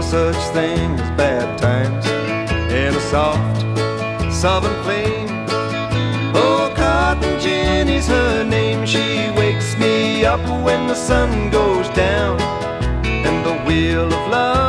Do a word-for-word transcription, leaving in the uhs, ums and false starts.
such thing as bad times in a soft southern flame. Oh, Cotton Jenny's her name. She wakes me up when the sun goes down and the wheel of love